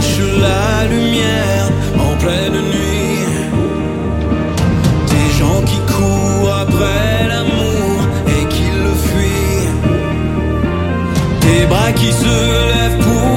cherchent la lumière en pleine nuit. Des gens qui courent après l'amour et qui le fuient. Des bras qui se lèvent pour